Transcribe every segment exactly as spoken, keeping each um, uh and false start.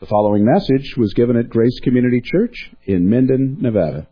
The following message was given at Grace Community Church in Minden, Nevada.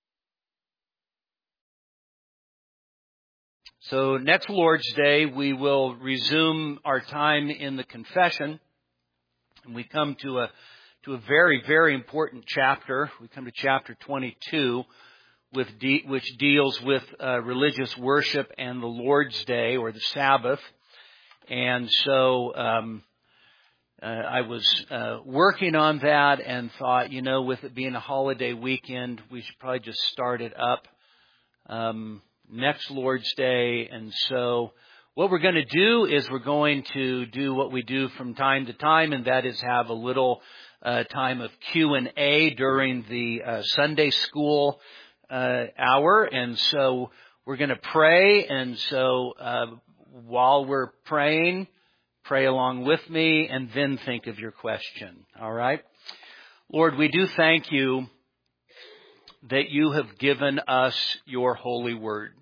So next Lord's Day, we will resume our time in the confession. And we come to a to a very, very important chapter. We come to chapter twenty-two, with de- which deals with uh, religious worship and the Lord's Day, or the Sabbath. And so um, uh, I was uh, working on that and thought, you know, with it being a holiday weekend, we should probably just start it up um, next Lord's Day. And so what we're going to do is we're going to do what we do from time to time, and that is have a little uh, time of Q and A during the uh, Sunday school uh, hour. And so we're going to pray. And so uh, while we're praying, pray along with me and then think of your question. All right? Lord, we do thank you that you have given us your holy word.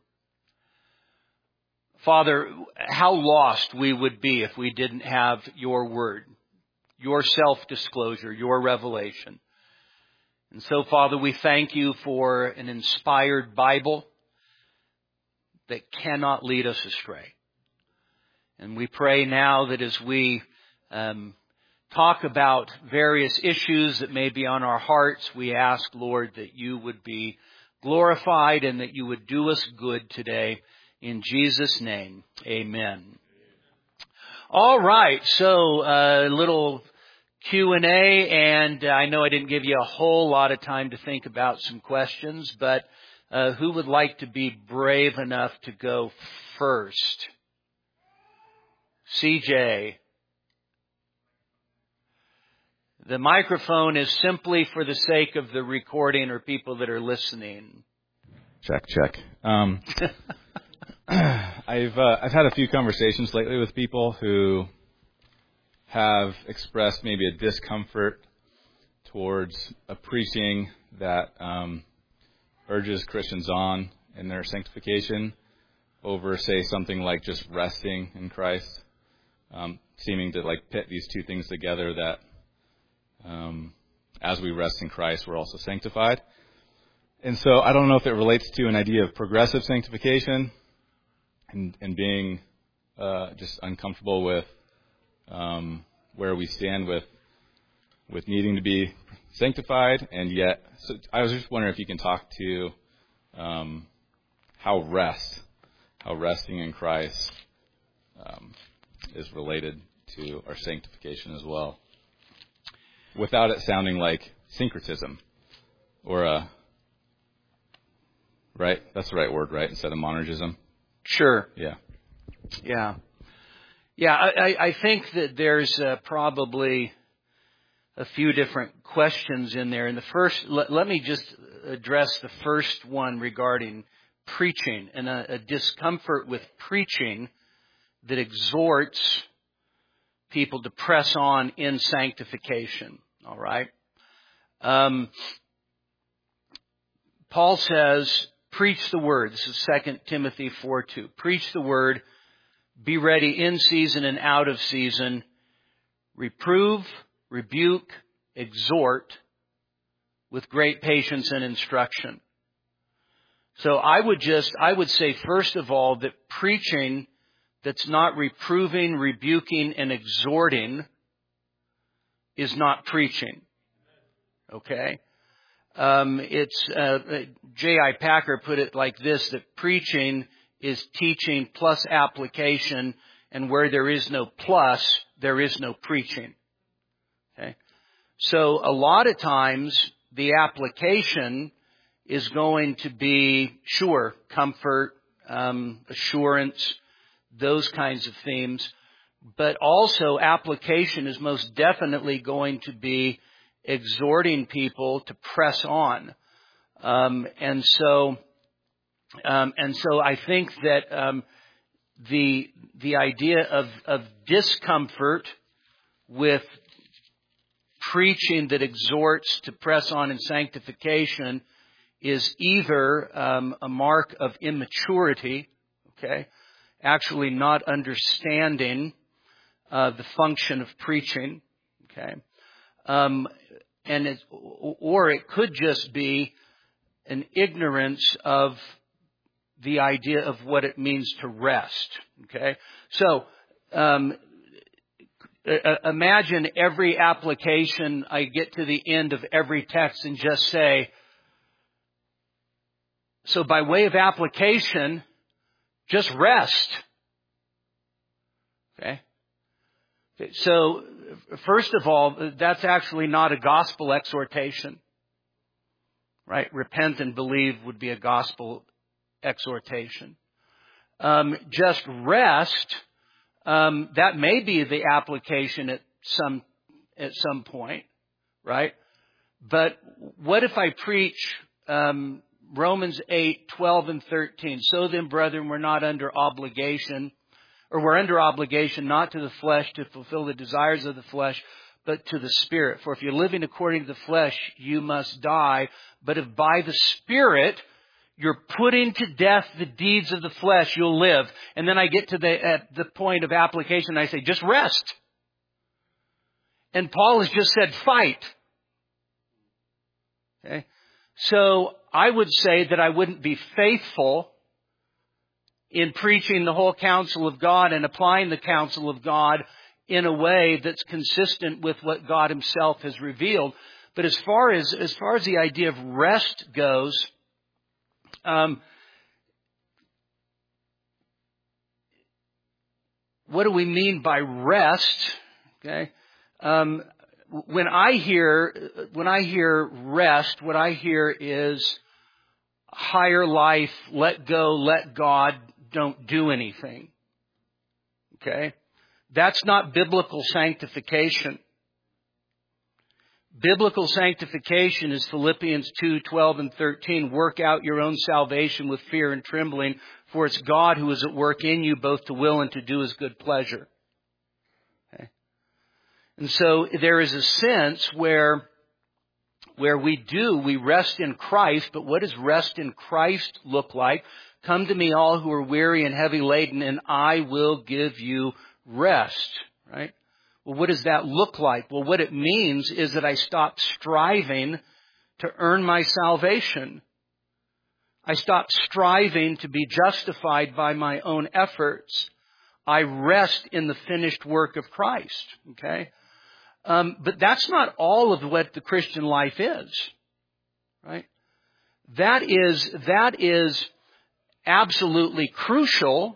Father, how lost we would be if we didn't have your word, your self-disclosure, your revelation. And so, Father, we thank you for an inspired Bible that cannot lead us astray. And we pray now that as we um, talk about various issues that may be on our hearts, we ask, Lord, that you would be glorified and that you would do us good today. In Jesus' name, amen. All right, so a uh, little Q and A, and I know I didn't give you a whole lot of time to think about some questions, but uh, who would like to be brave enough to go first? C J. The microphone is simply for the sake of the recording or people that are listening. Check, check. Um, I've uh, I've had a few conversations lately with people who have expressed maybe a discomfort towards a preaching that um, urges Christians on in their sanctification over, say, something like just resting in Christ. Um, seeming to like pit these two things together, that um, as we rest in Christ, we're also sanctified. And so I don't know if it relates to an idea of progressive sanctification and, and being uh, just uncomfortable with um, where we stand with with needing to be sanctified, and yet, so I was just wondering if you can talk to um, how rest, how resting in Christ um, is related to our sanctification as well, without it sounding like syncretism or a, right? That's the right word, right? Instead of monergism. Sure. Yeah. Yeah. Yeah, I, I think that there's uh, probably a few different questions in there. And the first, let, let me just address the first one regarding preaching and a, a discomfort with preaching that exhorts people to press on in sanctification. All right. Um, Paul says, preach the word. This is Second Timothy four two. Preach the word. Be ready in season and out of season. Reprove, rebuke, exhort with great patience and instruction. So I would just, I would say first of all that preaching that's not reproving, rebuking, and exhorting is not preaching. Okay? Um, it's, uh, J I Packer put it like this, that preaching is teaching plus application, and where there is no plus, there is no preaching. Okay? So a lot of times the application is going to be, sure, comfort, um, assurance, those kinds of themes. But also application is most definitely going to be exhorting people to press on. Um, and so, um, and so I think that um, the the idea of, of discomfort with preaching that exhorts to press on in sanctification is either um, a mark of immaturity, okay, actually not understanding uh, the function of preaching, okay, Um, and it, or it could just be an ignorance of the idea of what it means to rest. Okay, so um, imagine every application I get to the end of every text and just say, so by way of application, just rest. Okay. So, first of all, that's actually not a gospel exhortation. Right? Repent and believe would be a gospel exhortation. Um, just rest, um, that may be the application at some, at some point. Right? But what if I preach, um, Romans eight, twelve and thirteen? So then, brethren, we're not under obligation, or we're under obligation not to the flesh to fulfill the desires of the flesh, but to the Spirit. For if you're living according to the flesh, you must die. But if by the Spirit you're putting to death the deeds of the flesh, you'll live. And then I get to the at the point of application, I say, just rest. And Paul has just said, fight. Okay? So I would say that I wouldn't be faithful in preaching the whole counsel of God and applying the counsel of God in a way that's consistent with what God Himself has revealed. But as far as as far as the idea of rest goes, um, what do we mean by rest? Okay, um, when I hear when I hear rest, what I hear is higher life. Let go. Let God. Don't do anything. Okay? That's not biblical sanctification. Biblical sanctification is Philippians two, twelve and thirteen. Work out your own salvation with fear and trembling, for it's God who is at work in you both to will and to do His good pleasure. Okay? And so there is a sense where, where we do, we rest in Christ, but what does rest in Christ look like? Come to me, all who are weary and heavy laden, and I will give you rest. Right? Well, what does that look like? Well, what it means is that I stop striving to earn my salvation. I stop striving to be justified by my own efforts. I rest in the finished work of Christ. Okay? Um, but that's not all of what the Christian life is. Right? That is, that is absolutely crucial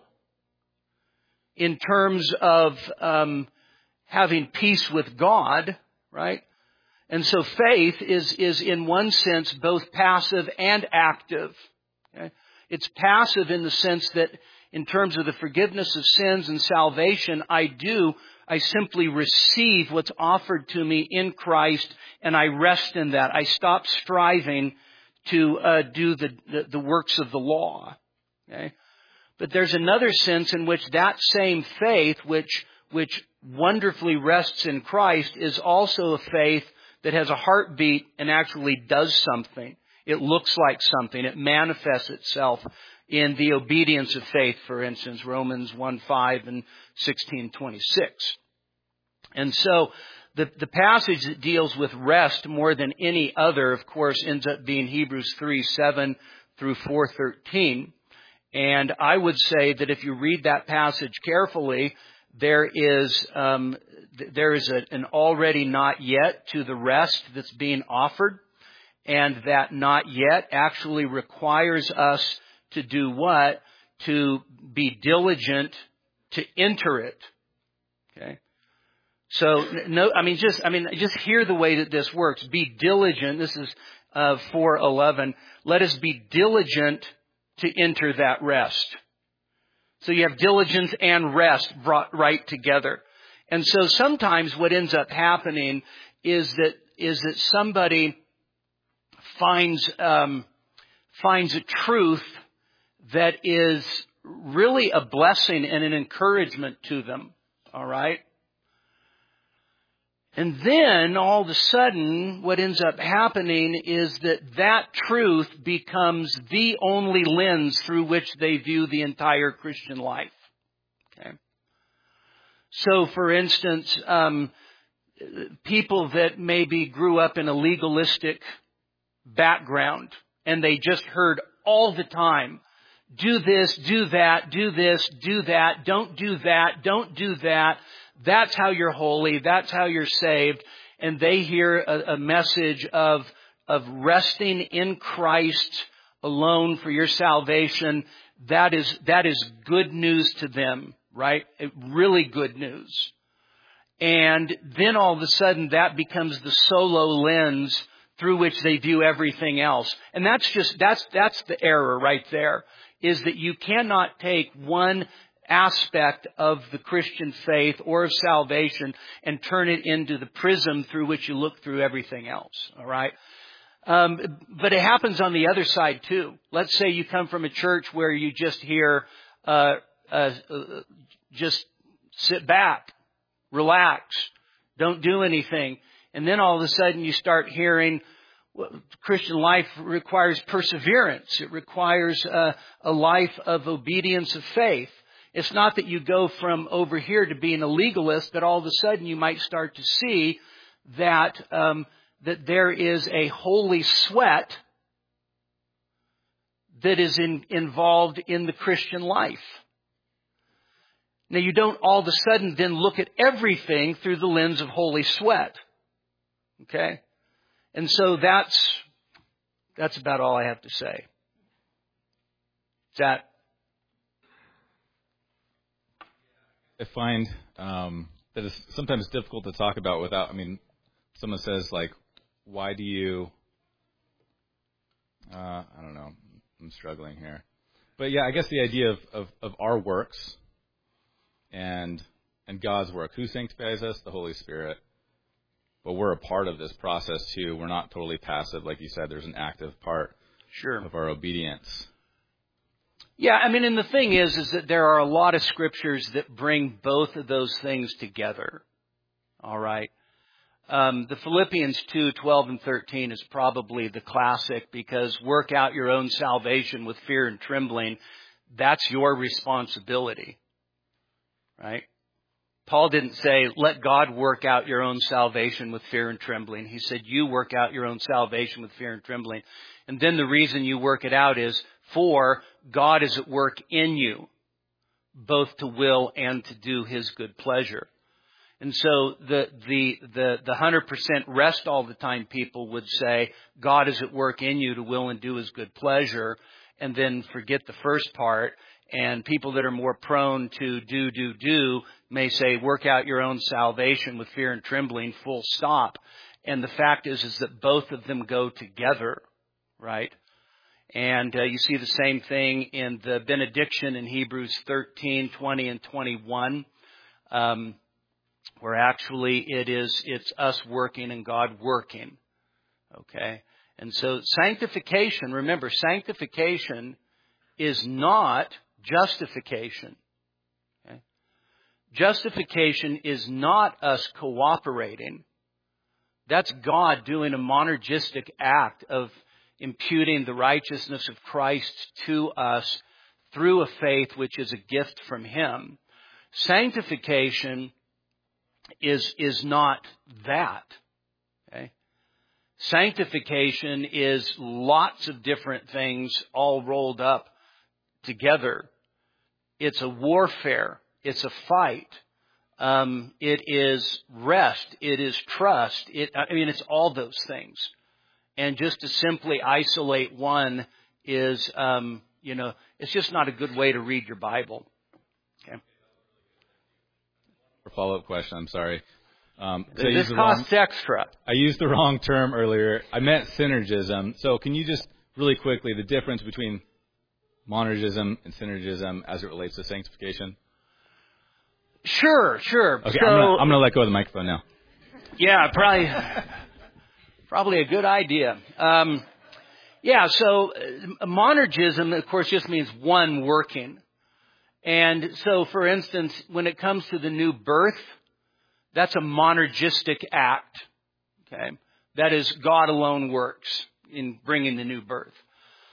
in terms of um, having peace with God, right? And so faith is is in one sense both passive and active. Okay? It's passive in the sense that in terms of the forgiveness of sins and salvation, I do, I simply receive what's offered to me in Christ, and I rest in that. I stop striving to uh, do the, the, the works of the law. Okay? But there's another sense in which that same faith, which which wonderfully rests in Christ, is also a faith that has a heartbeat and actually does something. It looks like something. It manifests itself in the obedience of faith, for instance, Romans one five and sixteen twenty-six. And so the, the passage that deals with rest more than any other, of course, ends up being Hebrews three seven through four thirteen. And I would say that if you read that passage carefully, there is um, there is a, an already not yet to the rest that's being offered, and that not yet actually requires us to do what? To be diligent to enter it. Okay. So no, I mean just I mean just hear the way that this works. Be diligent. This is uh, four eleven. Let us be diligent to enter that rest. So you have diligence and rest brought right together. And so sometimes what ends up happening is that is that somebody finds um, finds a truth that is really a blessing and an encouragement to them. All right? And then, all of a sudden, what ends up happening is that that truth becomes the only lens through which they view the entire Christian life. Okay? So, for instance, um, people that maybe grew up in a legalistic background and they just heard all the time, do this, do that, do this, do that, don't do that, don't do that. That's how you're holy. That's how you're saved. And they hear a, a message of, of resting in Christ alone for your salvation. That is, that is good news to them, right? Really good news. And then all of a sudden that becomes the solo lens through which they view everything else. And that's just, that's, that's the error right there, is that you cannot take one aspect of the Christian faith or of salvation and turn it into the prism through which you look through everything else. All right. Um, but it happens on the other side too. Let's say you come from a church where you just hear, uh, uh, uh just sit back, relax, don't do anything. And then all of a sudden you start hearing, well, Christian life requires perseverance. It requires uh, a life of obedience of faith. It's not that you go from over here to being a legalist, but all of a sudden you might start to see that um, that there is a holy sweat that is in, involved in the Christian life. Now, you don't all of a sudden then look at everything through the lens of holy sweat. Okay? And so that's that's about all I have to say. Is that? I find um, that it's sometimes difficult to talk about without, I mean, someone says, like, why do you, uh, I don't know, I'm struggling here. But yeah, I guess the idea of, of, of our works and and God's work. Who sanctifies us? The Holy Spirit. But we're a part of this process too. We're not totally passive. Like you said, there's an active part sure. of our obedience. Yeah, I mean, and the thing is, is that there are a lot of scriptures that bring both of those things together. All right. Um, the Philippians two, twelve and thirteen is probably the classic, because work out your own salvation with fear and trembling. That's your responsibility. Right? Paul didn't say, let God work out your own salvation with fear and trembling. He said, you work out your own salvation with fear and trembling. And then the reason you work it out is, for God is at work in you, both to will and to do His good pleasure. And so the the the the one hundred percent rest all the time people would say, God is at work in you to will and do His good pleasure, and then forget the first part. And people that are more prone to do, do, do may say, work out your own salvation with fear and trembling, full stop. And the fact is, is that both of them go together, right? And uh, you see the same thing in the benediction in Hebrews thirteen, twenty, and twenty-one, um, where actually it is, it's us working and God working. Okay? And so sanctification, remember, sanctification is not justification. Okay? Justification is not us cooperating. That's God doing a monergistic act of imputing the righteousness of Christ to us through a faith which is a gift from Him. Sanctification is, is not that. Okay? Sanctification is lots of different things all rolled up together. It's a warfare. It's a fight. Um, it is rest. It is trust. It, I mean, it's all those things. And just to simply isolate one is, um, you know, it's just not a good way to read your Bible. Okay. For follow-up question, I'm sorry. Um, this costs wrong, extra. I used the wrong term earlier. I meant synergism. So can you just really quickly, the difference between monergism and synergism as it relates to sanctification? Sure, sure. Okay, so, I'm going to let go of the microphone now. Yeah, probably, probably a good idea. Um, yeah, so uh, monergism, of course, just means one working. And so, for instance, when it comes to the new birth, that's a monergistic act. Okay, that is, God alone works in bringing the new birth.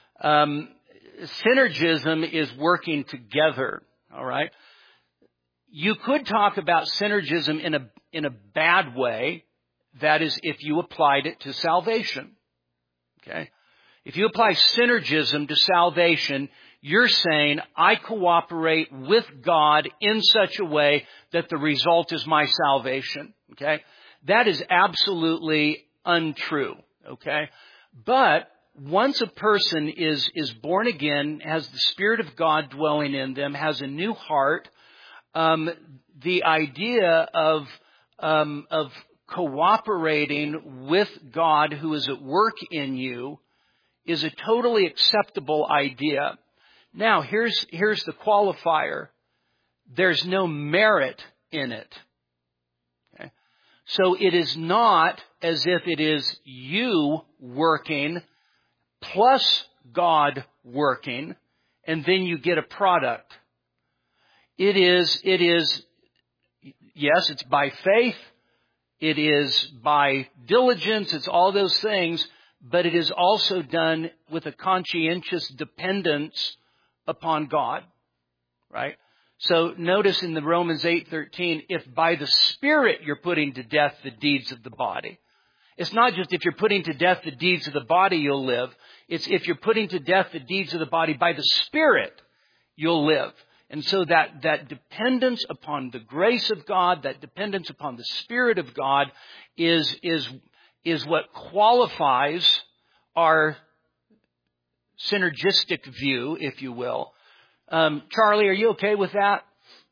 Um, synergism is working together. All right. you could talk about synergism in a, in a bad way. That is, if you applied it to salvation. Okay? If you apply synergism to salvation, you're saying, I cooperate with God in such a way that the result is my salvation. Okay? That is absolutely untrue. Okay? But once a person is, is born again, has the Spirit of God dwelling in them, has a new heart, um, the idea of, um, of cooperating with God who is at work in you is a totally acceptable idea. Now, here's, here's the qualifier. There's no merit in it. Okay? So it is not as if it is you working plus God working, and then you get a product. It is, it is, yes, it's by faith. It is by diligence. It's all those things, but it is also done with a conscientious dependence upon God, right? So notice in the Romans eight thirteen, if by the Spirit you're putting to death the deeds of the body. It's not just if you're putting to death the deeds of the body, you'll live. It's if you're putting to death the deeds of the body by the Spirit, you'll live. And so that, that dependence upon the grace of God, that dependence upon the Spirit of God is, is, is what qualifies our synergistic view, if you will. Um, Charlie, are you okay with that?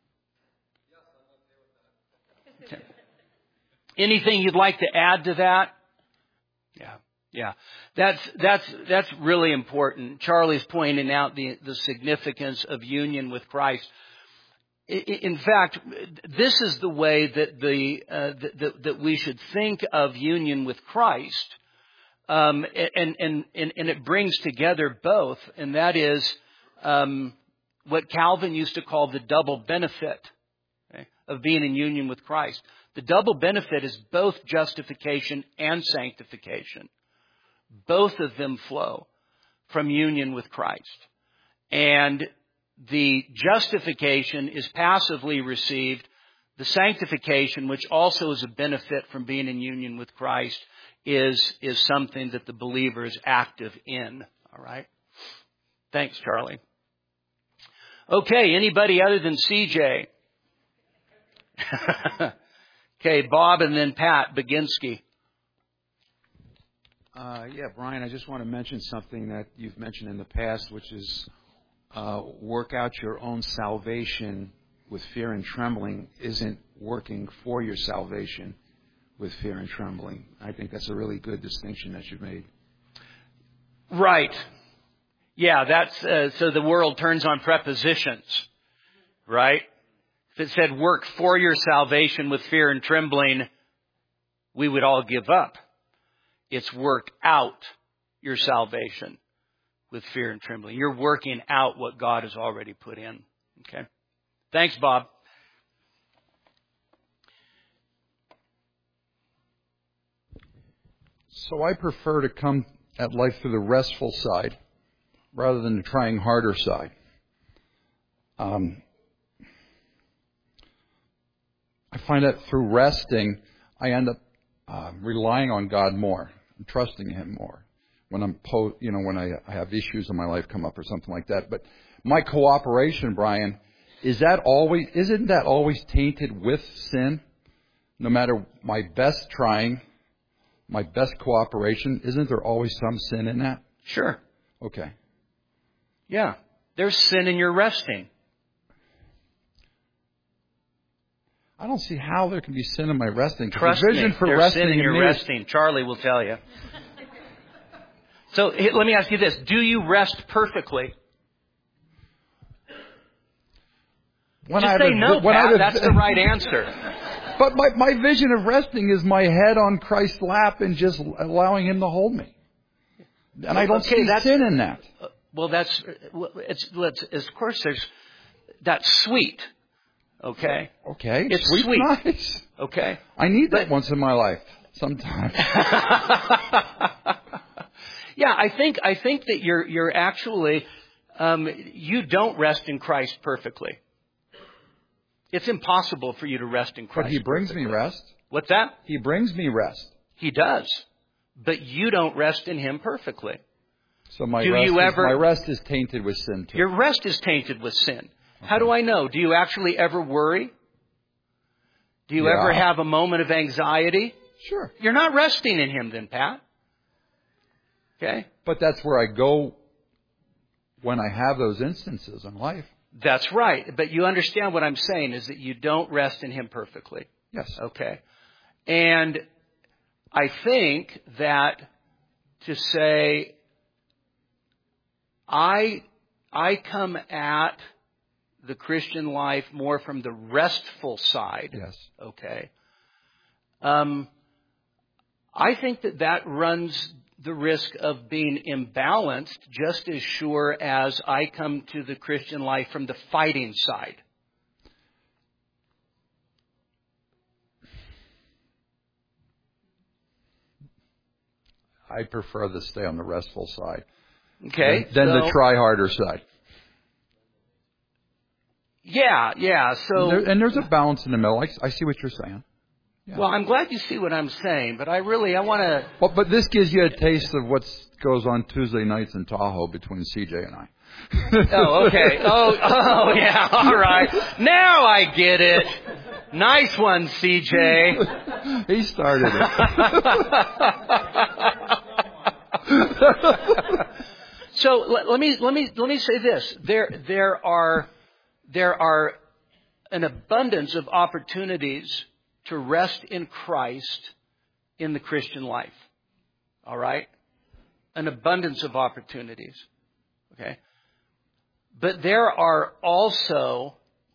Okay. Anything you'd like to add to that? Yeah, yeah. That's, that's, that's really important. Charlie's pointing out the, the significance of union with Christ. In fact, this is the way that the, uh, that, that we should think of union with Christ. Um, and, and, and, and it brings together both. And that is, um, what Calvin used to call the double benefit, okay, of being in union with Christ. The double benefit is both justification and sanctification. Both of them flow from union with Christ. And the justification is passively received. The sanctification, which also is a benefit from being in union with Christ, is, is something that the believer is active in. All right? Thanks, Charlie. Okay, anybody other than C J? Okay, Bob and then Pat Baginski. Uh, yeah, Brian, I just want to mention something that you've mentioned in the past, which is uh, work out your own salvation with fear and trembling isn't working for your salvation with fear and trembling. I think that's a really good distinction that you've made. Right. Yeah, that's uh, so the world turns on prepositions, right? If it said work for your salvation with fear and trembling, we would all give up. It's work out your salvation with fear and trembling. You're working out what God has already put in. Okay. Thanks, Bob. So I prefer to come at life through the restful side rather than the trying harder side. Um, I find that through resting, I end up uh, relying on God more and trusting Him more when I'm, po- you know, when I, I have issues in my life come up or something like that. But my cooperation, Brian, is that always? Isn't that always tainted with sin? No matter my best trying, my best cooperation, isn't there always some sin in that? Sure. Okay. Yeah. There's sin in your resting. I don't see how there can be sin in my resting. Trust the vision me, for there's resting sin in your me resting. Charlie will tell you. So let me ask you this. Do you rest perfectly? When Just I say a, no, when Pat. I a, That's the right answer. But my, my vision of resting is my head on Christ's lap and just allowing Him to hold me. And I don't okay, see that's, sin in that. Uh, well, that's, it's, it's, of course there's, that's sweet. Okay? Okay. It's sweet. sweet. Nice. Okay? I need that but, once in my life. Sometimes. Yeah, I think, I think that you're, you're actually, um, you don't rest in Christ perfectly. It's impossible for you to rest in Christ. But He brings perfectly. me rest. What's that? He brings me rest. He does. But you don't rest in Him perfectly. So my Do rest, you is, ever- my rest is tainted with sin too. Your rest is tainted with sin. How do I know? Do you actually ever worry? Do you Yeah. ever have a moment of anxiety? Sure. You're not resting in Him then, Pat. Okay? But that's where I go when I have those instances in life. That's right. But you understand what I'm saying is that you don't rest in Him perfectly. Yes. Okay. And I think that to say, I, I come at the Christian life more from the restful side. Yes. Okay. Um, I think that that runs the risk of being imbalanced just as sure as I come to the Christian life from the fighting side. I prefer to stay on the restful side. Okay. Than, than so, the try harder side. Yeah, yeah. So, And, there, and there's a balance in the middle. I, I see what you're saying. Yeah. well, I'm glad you see what I'm saying, but I really, I want to. Well, but this gives you a taste of what goes on Tuesday nights in Tahoe between C J and I. Oh, okay. Oh, oh, yeah. All right. Now I get it. Nice one, C J. He started it. So let, let me let me let me say this: there there are there are an abundance of opportunities to rest in Christ in the Christian life. All right, an abundance of opportunities. Okay, but there are also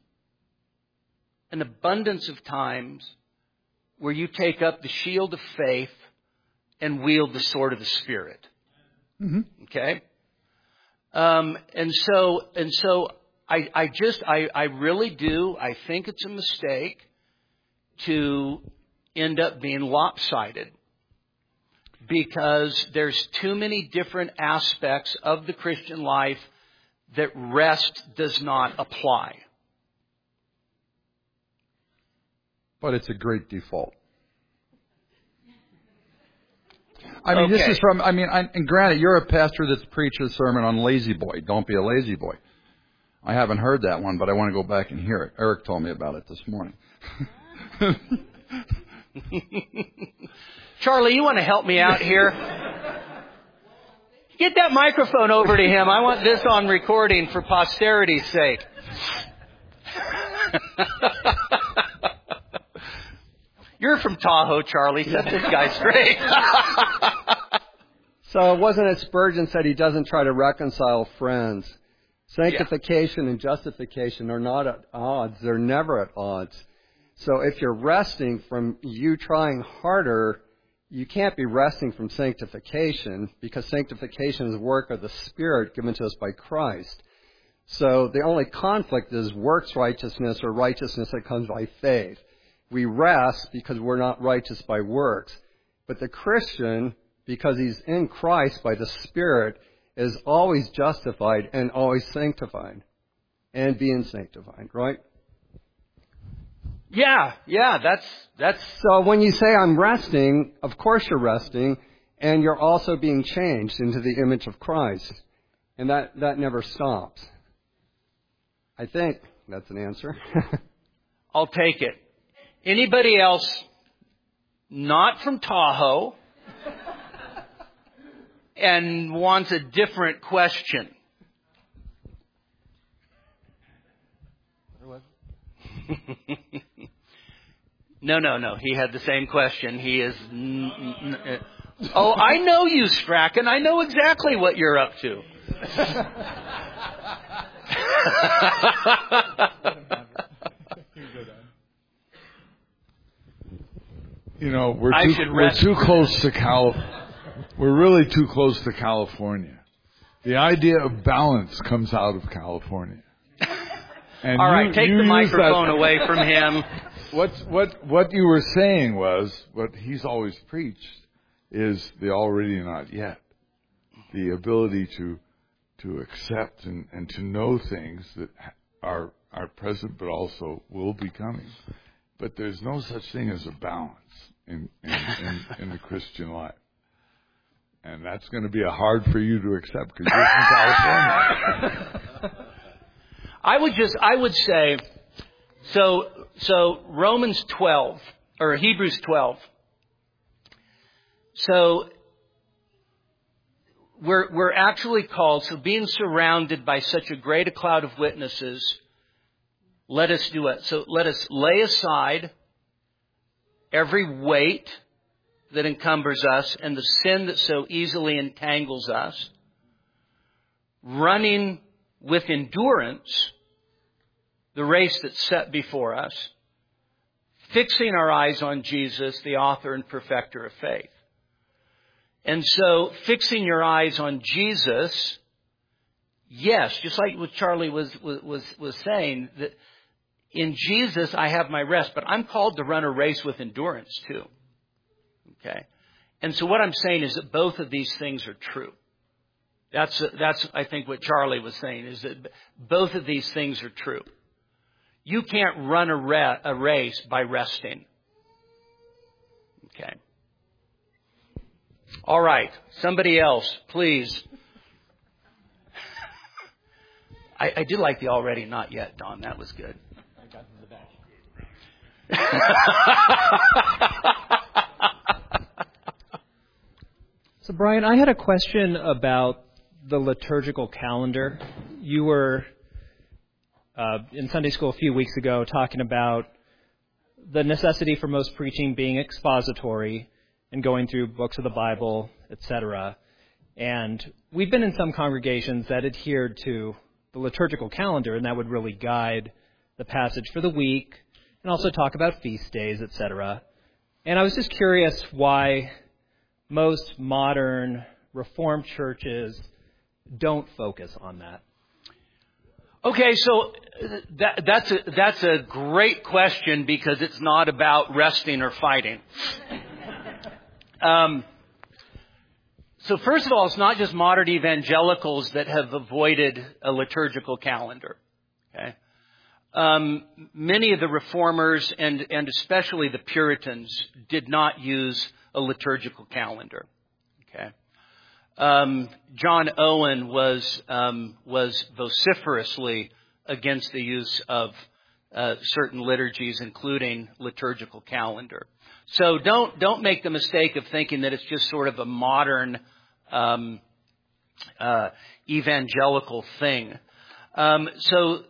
an abundance of times where you take up the shield of faith and wield the sword of the Spirit. Mm-hmm. Okay? Um, and so, and so I, I just, I, I really do, I think it's a mistake to end up being lopsided because there's too many different aspects of the Christian life that rest does not apply. But it's a great default. I mean, Okay. this is from, I mean, I, and granted, you're a pastor that's preached a sermon on lazy boy. Don't be a lazy boy. I haven't heard that one, but I want to go back and hear it. Eric told me about it this morning. Charlie, you want to help me out here? Get that microphone over to him. I want this on recording for posterity's sake. You're from Tahoe, Charlie. Set this guy straight. So wasn't it Spurgeon said he doesn't try to reconcile friends? Sanctification yeah. and justification are not at odds. They're never at odds. So if you're resting from you trying harder, you can't be resting from sanctification because sanctification is the work of the Spirit given to us by Christ. So the only conflict is works righteousness or righteousness that comes by faith. We rest because we're not righteous by works. But the Christian, because he's in Christ by the Spirit, is always justified and always sanctified and being sanctified, right? Yeah, yeah, that's that's. So when you say I'm resting, of course you're resting, and you're also being changed into the image of Christ, and that that never stops. I think that's an answer. I'll take it. Anybody else not from Tahoe and wants a different question? No, no, no. He had the same question. He is... N- n- n- oh, I know you, Strachan. I know exactly what you're up to. You know, we're I too, should we're rest. too close to Cal. We're really too close to California. The idea of balance comes out of California. And All right, you, take you the use microphone that. away from him. What's, what what you were saying was what he's always preached is the already not yet, the ability to to accept and, and to know things that are are present, but also will be coming. But there's no such thing as a balance in in, in, in the Christian life. And that's going to be a hard for you to accept because you're from California. I would just, I would say, so, so Romans twelve, or Hebrews twelve. So, we're, we're actually called, so being surrounded by such a great a cloud of witnesses, let us do it. So let us lay aside every weight that encumbers us and the sin that so easily entangles us, running with endurance the race that's set before us, fixing our eyes on Jesus, the author and perfecter of faith. And so, fixing your eyes on Jesus, yes, just like what Charlie was was was saying, that in Jesus I have my rest, but I'm called to run a race with endurance too. Okay, and so what I'm saying is that both of these things are true. That's that's I think what Charlie was saying is that both of these things are true. You can't run a, re- a race by resting. Okay. All right. Somebody else, please. I, I did like the already not yet, Don. That was good. I got to the back. So, Brian, I had a question about the liturgical calendar. You were uh, in Sunday school a few weeks ago talking about the necessity for most preaching being expository and going through books of the Bible, et cetera. And we've been in some congregations that adhered to the liturgical calendar, and that would really guide the passage for the week and also talk about feast days, et cetera. And I was just curious why most modern Reformed churches don't focus on that. Okay, so that, that's a, that's a great question because it's not about resting or fighting. um, so first of all, it's not just modern evangelicals that have avoided a liturgical calendar. Okay, um, many of the reformers and and especially the Puritans did not use a liturgical calendar. Okay. Um, John Owen was um, was vociferously against the use of uh, certain liturgies, including liturgical calendar. So don't don't make the mistake of thinking that it's just sort of a modern um, uh, evangelical thing. Um, so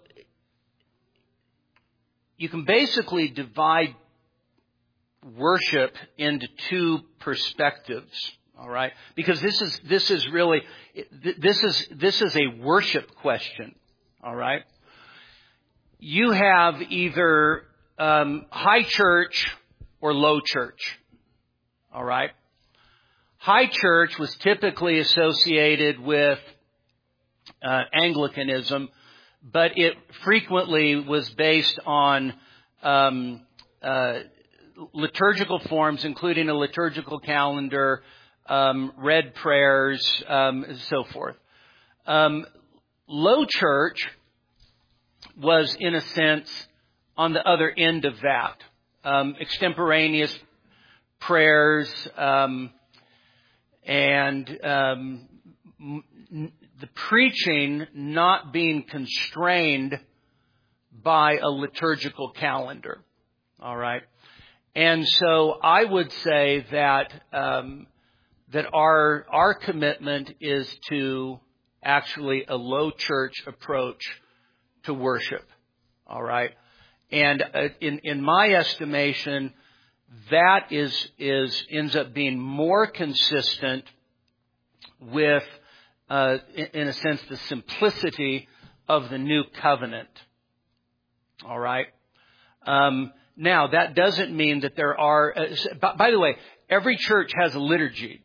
you can basically divide worship into two perspectives. All right, because this is this is really this is this is a worship question. All right, you have either um, high church or low church. All right, high church was typically associated with uh, Anglicanism, but it frequently was based on um, uh, liturgical forms, including a liturgical calendar. Um, read prayers, um, and so forth. Um, low church was, in a sense, on the other end of that. Um, extemporaneous prayers um, and um, m- the preaching not being constrained by a liturgical calendar. All right. And so I would say that um, that our our commitment is to actually a low church approach to worship. All right. And uh, in in my estimation, that is is ends up being more consistent with uh, in, in a sense the simplicity of the new covenant. All right. Um, now that doesn't mean that there are. Uh, by, by the way, every church has a liturgy.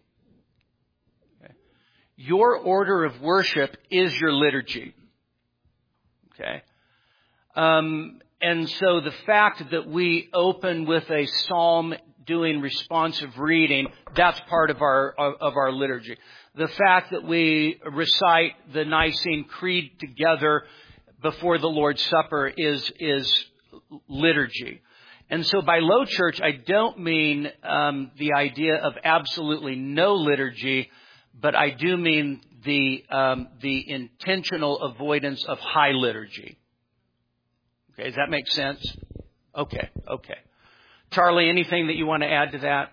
Your order of worship is your liturgy. Okay. Um, and so the fact that we open with a psalm doing responsive reading, that's part of our of our liturgy. The fact that we recite the Nicene Creed together, before the Lord's Supper is is liturgy. And so by low church, I don't mean um, the idea of absolutely no liturgy, but I do mean the um, the intentional avoidance of high liturgy. Okay, does that make sense? Okay, okay. Charlie, anything that you want to add to that?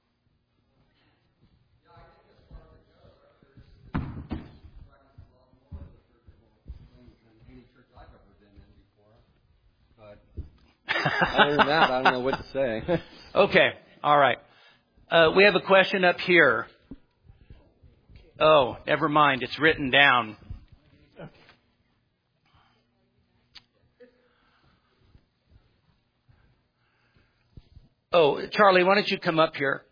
Other than that, I don't know what to say. Okay, all right. Uh, we have a question up here. Oh, never mind. It's written down. Oh, Charlie, why don't you come up here?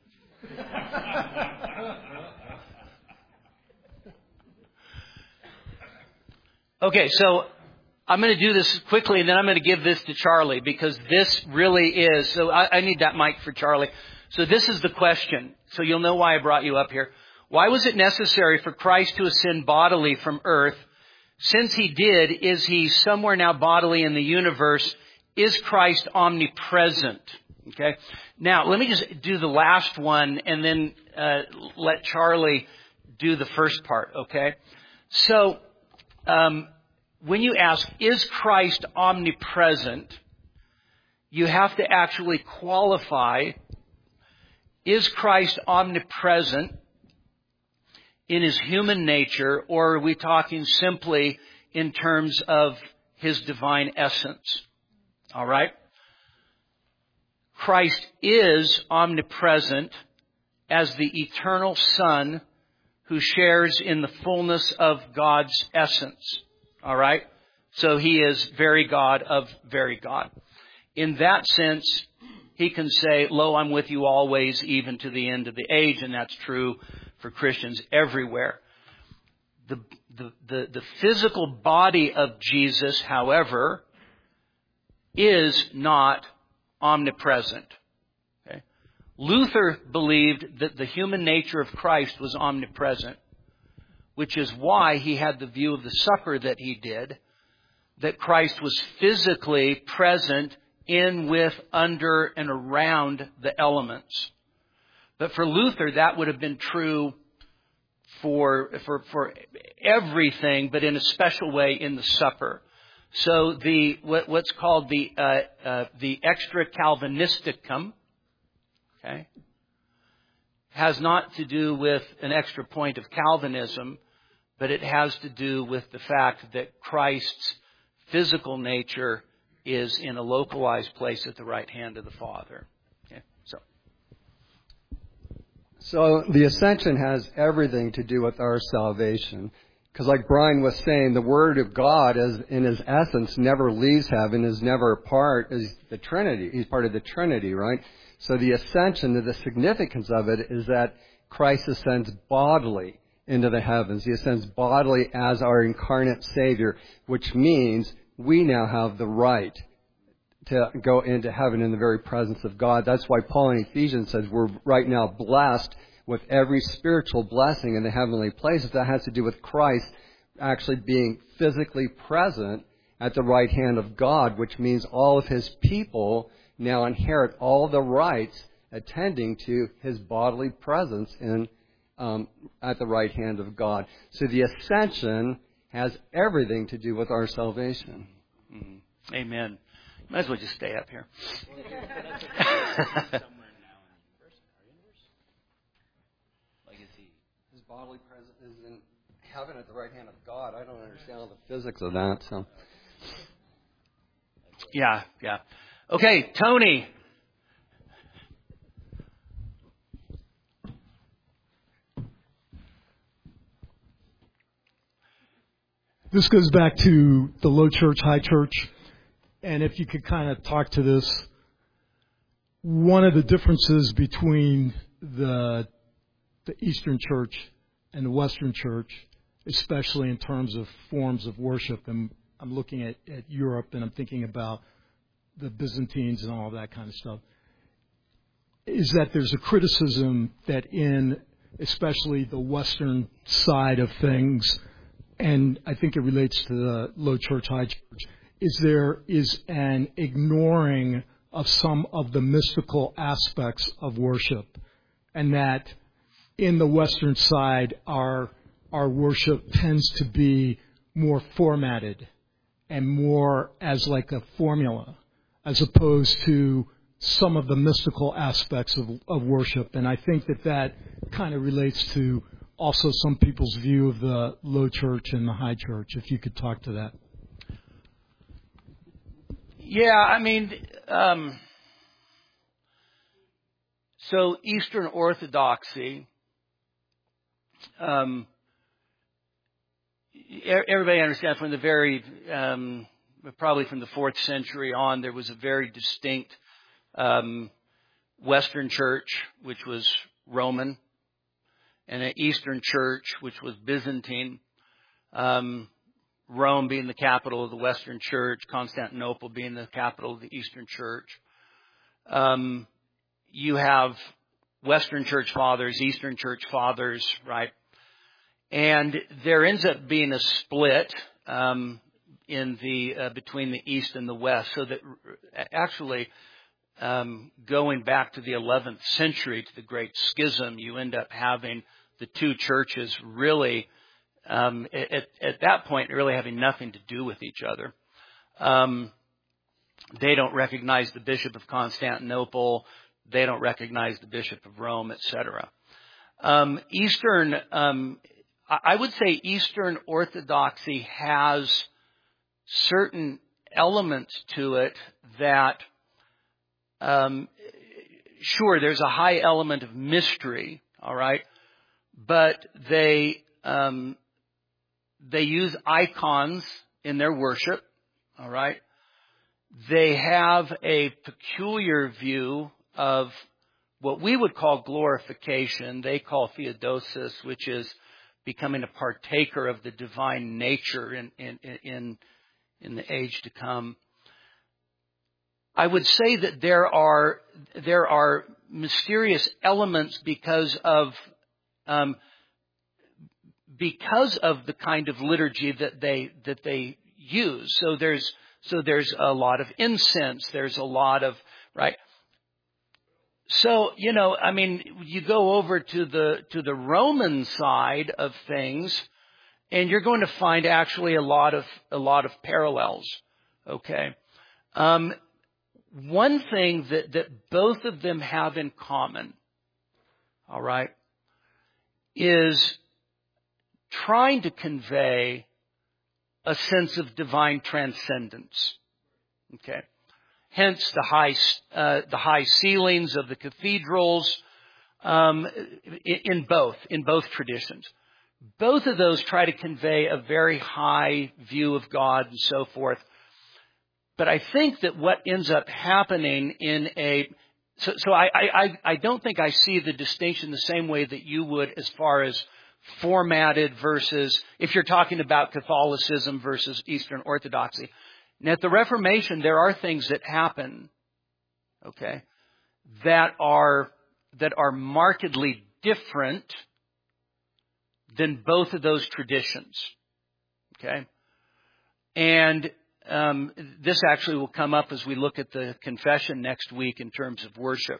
Okay, so I'm going to do this quickly, and then I'm going to give this to Charlie, because this really is, so I, I need that mic for Charlie. So this is the question, so you'll know why I brought you up here. Why was it necessary for Christ to ascend bodily from earth? Since he did, is he somewhere now bodily in the universe? Is Christ omnipresent? Okay. Now, let me just do the last one and then uh, let Charlie do the first part, okay? So, um, when you ask, is Christ omnipresent, you have to actually qualify, is Christ omnipresent in his human nature, or are we talking simply in terms of his divine essence? All right? Christ is omnipresent as the eternal Son who shares in the fullness of God's essence. All right? So he is very God of very God. In that sense, he can say, lo, I'm with you always, even to the end of the age. And that's true for Christians everywhere. The, the, the, the physical body of Jesus, however, is not omnipresent. Okay? Luther believed that the human nature of Christ was omnipresent, which is why he had the view of the supper that he did, that Christ was physically present in, with, under, and around the elements. But for Luther, that would have been true for, for, for everything, but in a special way in the supper. So the what, what's called the uh, uh, the extra Calvinisticum, okay, has not to do with an extra point of Calvinism, but it has to do with the fact that Christ's physical nature is in a localized place at the right hand of the Father. Okay, so. So the ascension has everything to do with our salvation. Because like Brian was saying, the Word of God, as in his essence, never leaves heaven, is never part, is the Trinity. He's part of the Trinity, right? So the ascension, the significance of it is that Christ ascends bodily into the heavens. He ascends bodily as our incarnate Savior, which means we now have the right to go into heaven in the very presence of God. That's why Paul in Ephesians says we're right now blessed with every spiritual blessing in the heavenly places. That has to do with Christ actually being physically present at the right hand of God, which means all of his people now inherit all the rights attending to his bodily presence in um, at the right hand of God. So the ascension has everything to do with our salvation. Mm-hmm. Amen. Might as well just stay up here. His bodily presence is in heaven at the right hand of God. I don't understand all the physics of that. So, yeah, yeah. Okay, Tony. This goes back to the low church, high church. And if you could kind of talk to this, one of the differences between the the Eastern Church and the Western Church, especially in terms of forms of worship, and I'm looking at, at Europe and I'm thinking about the Byzantines and all of that kind of stuff, is that there's a criticism that in especially the Western side of things, and I think it relates to the low church, high church, is there is an ignoring of some of the mystical aspects of worship, and that in the Western side, our our worship tends to be more formatted and more as like a formula, as opposed to some of the mystical aspects of, of worship. And I think that that kind of relates to also some people's view of the low church and the high church, if you could talk to that. Yeah, I mean, um, so Eastern Orthodoxy, um, everybody understands from the very, um, probably from the fourth century on, there was a very distinct um, Western church, which was Roman, and an Eastern church, which was Byzantine. Um, Rome being the capital of the Western Church, Constantinople being the capital of the Eastern Church. Um, you have Western Church Fathers, Eastern Church Fathers, right? And there ends up being a split um, in the uh, between the East and the West, so that actually um, going back to the eleventh century, to the Great Schism, you end up having the two churches really. Um, at, at that point, really having nothing to do with each other. Um, they don't recognize the Bishop of Constantinople. They don't recognize the Bishop of Rome, et cetera. Um, Eastern, um, I would say Eastern Orthodoxy has certain elements to it that, um, sure, there's a high element of mystery, all right, but they um, They use icons in their worship, all right? They have a peculiar view of what we would call glorification. They call theodosis, which is becoming a partaker of the divine nature in, in, in, in the age to come. I would say that there are, there are mysterious elements because of, um, because of the kind of liturgy that they that they use. So there's so there's a lot of incense, there's a lot of right. So, you know, I mean, you go over to the to the Roman side of things, and you're going to find actually a lot of a lot of parallels. Okay. Um, one thing that, that both of them have in common, all right, is trying to convey a sense of divine transcendence. Okay, hence the high uh, the high ceilings of the cathedrals. Um, in both in both traditions, both of those try to convey a very high view of God and so forth. But I think that what ends up happening in a so, so I, I I don't think I see the distinction the same way that you would as far as formatted versus, if you're talking about Catholicism versus Eastern Orthodoxy. And at the Reformation, there are things that happen, okay, that are, that are markedly different than both of those traditions, okay? And um, this actually will come up as we look at the confession next week in terms of worship.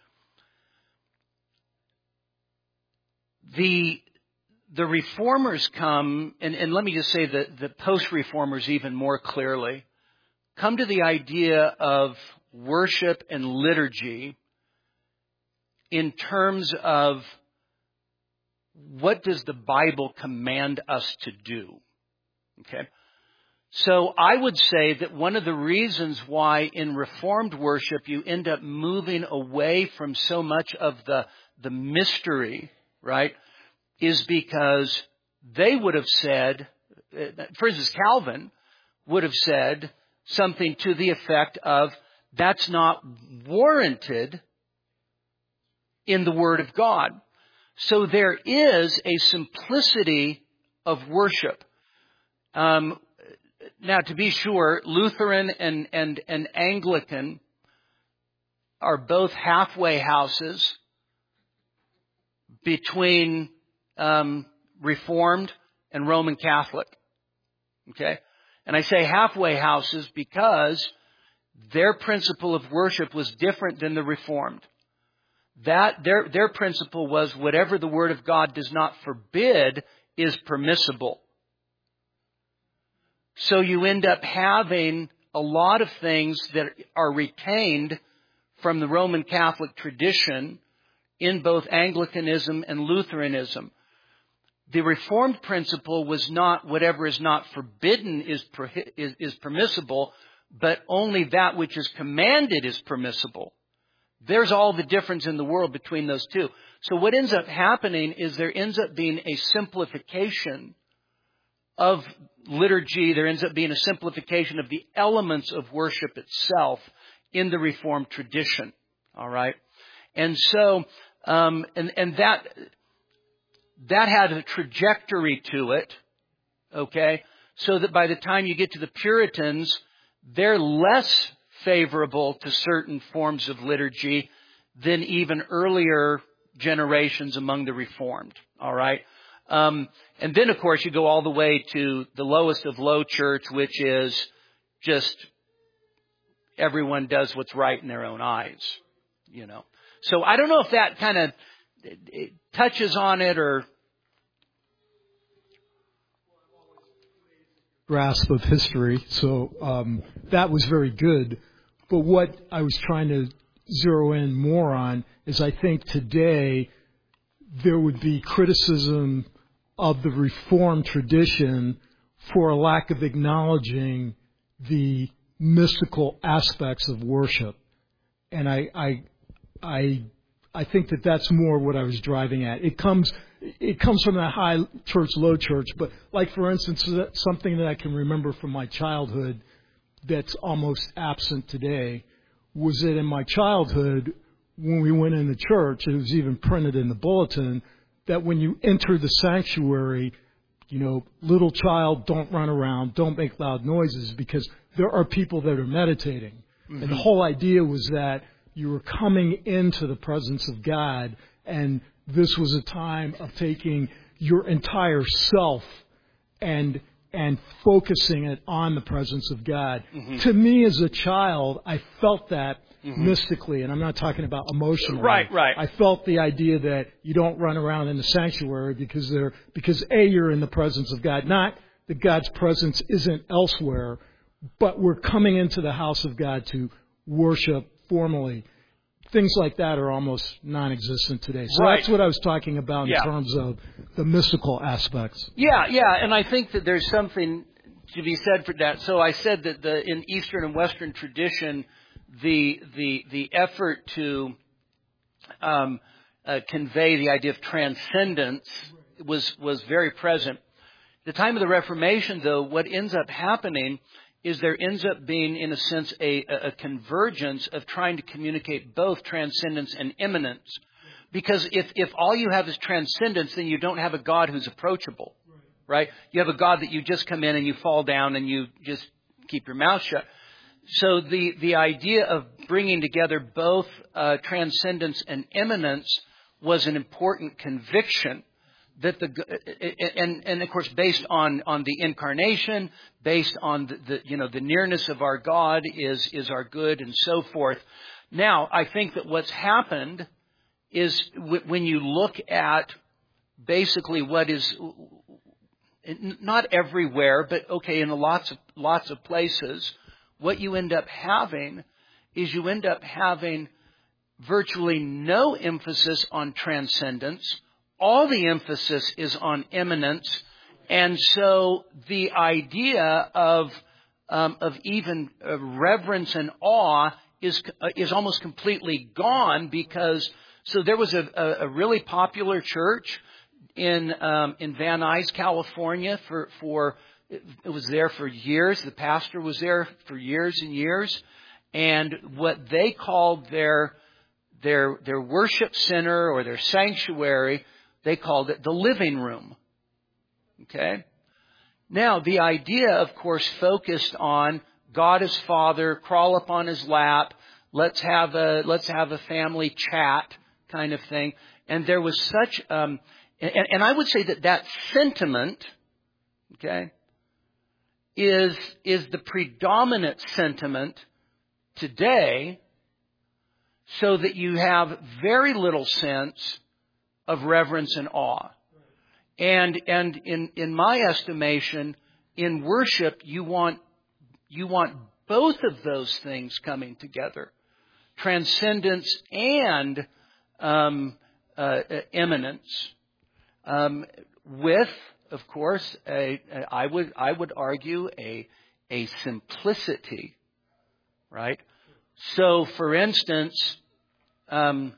The The reformers come, and, and let me just say that the post-reformers even more clearly, come to the idea of worship and liturgy in terms of what does the Bible command us to do. Okay? So I would say that one of the reasons why in Reformed worship you end up moving away from so much of the, the mystery, right, is because they would have said, for instance, Calvin would have said something to the effect of, that's not warranted in the Word of God. So there is a simplicity of worship. Um, now, to be sure, Lutheran and, and, and Anglican are both halfway houses between Um, Reformed and Roman Catholic. Okay? And I say halfway houses because their principle of worship was different than the Reformed. That their their principle was whatever the Word of God does not forbid is permissible. So you end up having a lot of things that are retained from the Roman Catholic tradition in both Anglicanism and Lutheranism. The Reformed principle was not whatever is not forbidden is, is, is permissible, but only that which is commanded is permissible. There's all the difference in the world between those two. So what ends up happening is there ends up being a simplification of liturgy. There ends up being a simplification of the elements of worship itself in the Reformed tradition. All right? And so, um, and, and that... That had a trajectory to it, okay, so that by the time you get to the Puritans, they're less favorable to certain forms of liturgy than even earlier generations among the Reformed, all right? Um, and then, of course, you go all the way to the lowest of low church, which is just everyone does what's right in their own eyes, you know. So I don't know if that kind of it touches on it or grasp of history. So um, that was very good. But what I was trying to zero in more on is I think today there would be criticism of the Reformed tradition for a lack of acknowledging the mystical aspects of worship. And I, I, I I think that that's more what I was driving at. It comes, it comes from that high church, low church. But like, for instance, something that I can remember from my childhood that's almost absent today was that in my childhood, when we went into church, it was even printed in the bulletin, that when you enter the sanctuary, you know, little child, don't run around, don't make loud noises, because there are people that are meditating. Mm-hmm. And the whole idea was that you were coming into the presence of God, and this was a time of taking your entire self and and focusing it on the presence of God. Mm-hmm. To me, as a child, I felt that mm-hmm. mystically, and I'm not talking about emotionally. Right, right. I felt the idea that you don't run around in the sanctuary because they're because A, you're in the presence of God, not that God's presence isn't elsewhere, but we're coming into the house of God to worship formally. Things like that are almost non-existent today. So right. That's what I was talking about in yeah. terms of the mystical aspects. Yeah, yeah, and I think that there's something to be said for that. So I said that the in Eastern and Western tradition, the the the effort to um, uh, convey the idea of transcendence was was very present. At the time of the Reformation, though, what ends up happening is there ends up being, in a sense, a, a convergence of trying to communicate both transcendence and immanence. Because if, if all you have is transcendence, then you don't have a God who's approachable, right? You have a God that you just come in and you fall down and you just keep your mouth shut. So the, the idea of bringing together both uh, transcendence and immanence was an important conviction. That the and and of course based on, on the incarnation, based on the, the you know the nearness of our God is is our good and so forth. Now I think that what's happened is w- when you look at basically what is not everywhere, but okay in lots of lots of places, what you end up having is you end up having virtually no emphasis on transcendence. All the emphasis is on immanence, and so the idea of um, of even uh, reverence and awe is uh, is almost completely gone. Because so there was a, a, a really popular church in um, in Van Nuys, California. For for it was there for years. The pastor was there for years and years, and what they called their their their worship center or their sanctuary, they called it the living room. Okay? Now, the idea, of course, focused on God as Father, crawl up on His lap, let's have a let's have a family chat kind of thing. And there was such, um, and, and I would say that that sentiment okay, is, is the predominant sentiment today, so that you have very little sense of reverence and awe. And, and in, in my estimation, in worship, you want, you want both of those things coming together. Transcendence and, um, uh, eminence. Um, with, of course, a, a, I would, I would argue a, a simplicity, right? So, for instance, um,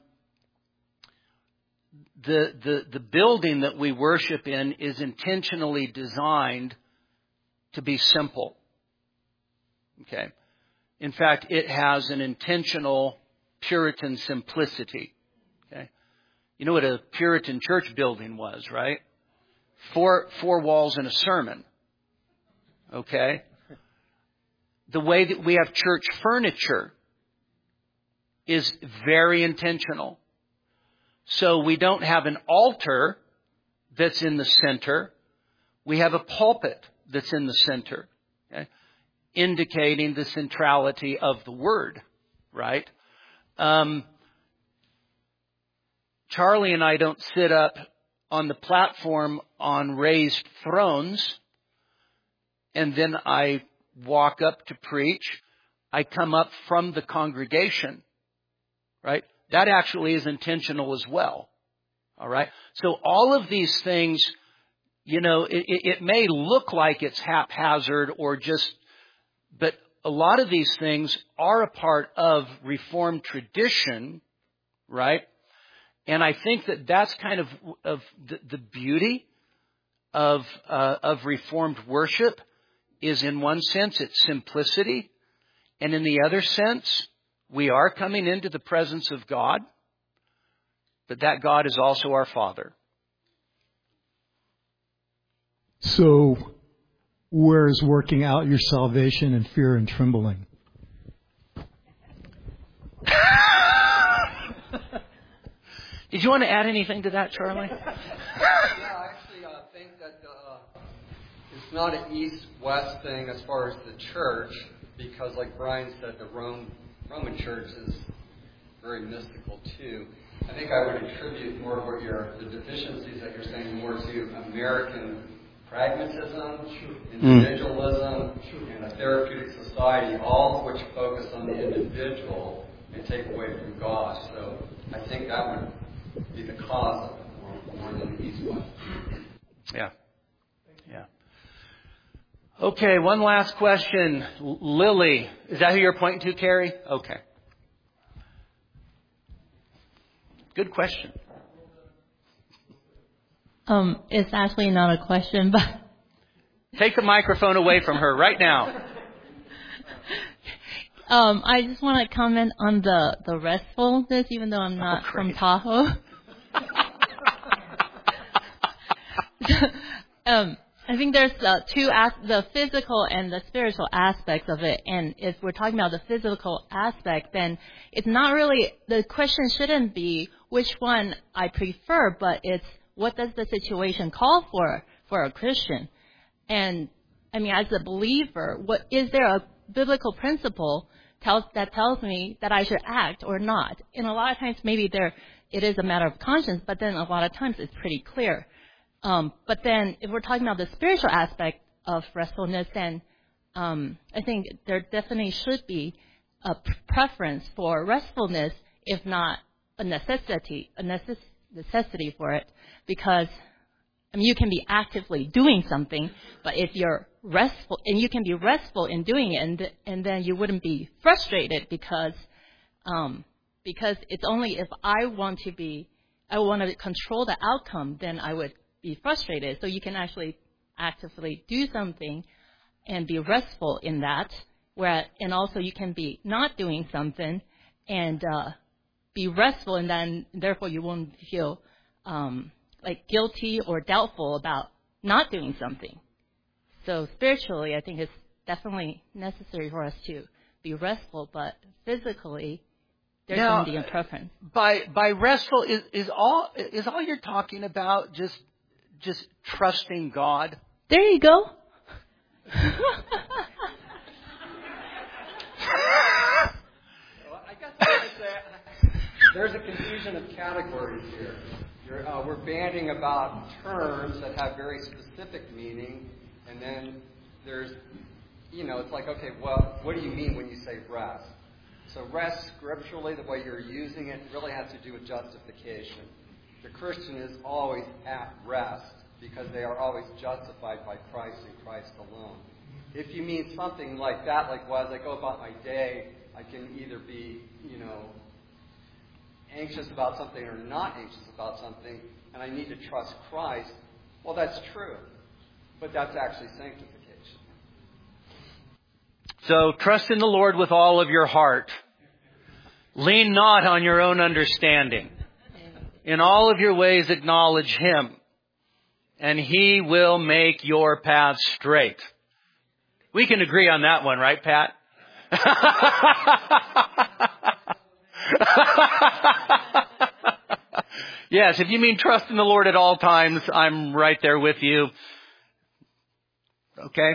the, the, the building that we worship in is intentionally designed to be simple. Okay. In fact, it has an intentional Puritan simplicity. Okay. You know what a Puritan church building was, right? Four, four walls and a sermon. Okay. The way that we have church furniture is very intentional. So we don't have an altar that's in the center. We have a pulpit that's in the center, okay, indicating the centrality of the Word, right? Um, Charlie and I don't sit up on the platform on raised thrones, and then I walk up to preach. I come up from the congregation, right? That actually is intentional as well. All right. So all of these things, you know, it, it may look like it's haphazard or just, but a lot of these things are a part of Reformed tradition, right? And I think that that's kind of, of the, the beauty of, uh, of Reformed worship is, in one sense, its simplicity. And in the other sense, we are coming into the presence of God, but that God is also our Father. So, where is working out your salvation in fear and trembling? Did you want to add anything to that, Charlie? Yeah, I actually uh, think that uh, it's not an east-west thing as far as the church, because like Brian said, the Rome Roman Church is very mystical too. I think I would attribute more of what your the deficiencies that you're saying more to American pragmatism, individualism, mm. and a therapeutic society, all of which focus on the individual and take away from God. So I think that would be the cause of it more, more than the East-West. Yeah. Yeah. Okay, one last question. Lily. Is that who you're pointing to, Carrie? Okay. Good question. Um, it's actually not a question, but... Take the microphone away from her right now. um, I just want to comment on the, the restfulness, even though I'm not oh, from Tahoe. um, I think there's uh, two, as- the physical and the spiritual aspects of it. And if we're talking about the physical aspect, then it's not really, the question shouldn't be which one I prefer, but it's what does the situation call for for a Christian? And I mean, as a believer, what is there a biblical principle tells, that tells me that I should act or not? And a lot of times maybe there it is a matter of conscience, but then a lot of times it's pretty clear. Um, but then if we're talking about the spiritual aspect of restfulness, then um, I think there definitely should be a preference for restfulness, if not a necessity, a necess- necessity for it. Because I mean, you can be actively doing something, but if you're restful, and you can be restful in doing it, and, and then you wouldn't be frustrated because um, because it's only if I want to be, I want to control the outcome, then I would be frustrated. So you can actually actively do something and be restful in that, where and also you can be not doing something and uh, be restful, and then therefore you won't feel um, like guilty or doubtful about not doing something. So spiritually, I think it's definitely necessary for us to be restful, but physically, there's now, going to be a preference. By by restful is, is all is all you're talking about just just trusting God There you go. I guess I would say there's a confusion of categories here. You're, uh, we're banding about terms that have very specific meaning, and then there's, you know, it's like, okay, well, what do you mean when you say rest? So rest, scripturally, the way you're using it, really has to do with justification. The Christian is always at rest because they are always justified by Christ and Christ alone. If you mean something like that, like, well, as I go about my day, I can either be, you know, anxious about something or not anxious about something, and I need to trust Christ, well, that's true. But that's actually sanctification. So trust in the Lord with all of your heart. Lean not on your own understanding. In all of your ways acknowledge Him, and He will make your path straight. We can agree on that one, right, Pat? Yes, if you mean trust in the Lord at all times, I'm right there with you. Okay?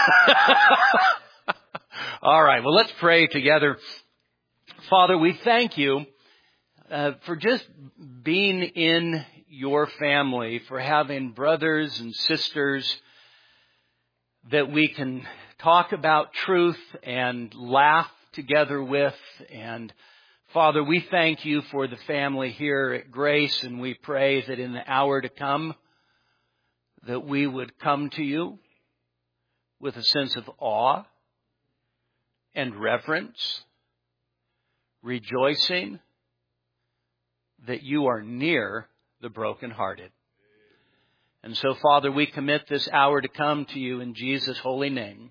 All right, well, let's pray together. Father, we thank you uh, for just being in your family, for having brothers and sisters that we can talk about truth and laugh together with. And Father, we thank you for the family here at Grace, and we pray that in the hour to come, that we would come to you with a sense of awe and reverence, rejoicing that you are near the brokenhearted. And so, Father, we commit this hour to come to you in Jesus' holy name.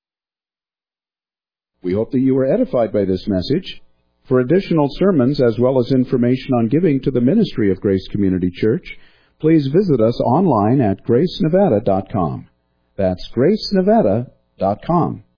We hope that you were edified by this message. For additional sermons as well as information on giving to the ministry of Grace Community Church, please visit us online at grace nevada dot com. That's grace nevada dot com.